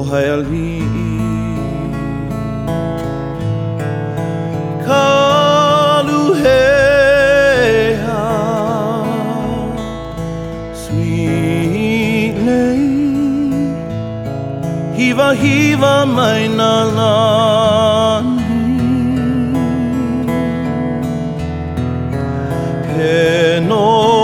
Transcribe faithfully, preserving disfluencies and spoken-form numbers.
haeali Kaluhea Sweet lady Hiva hiva mai na lani He no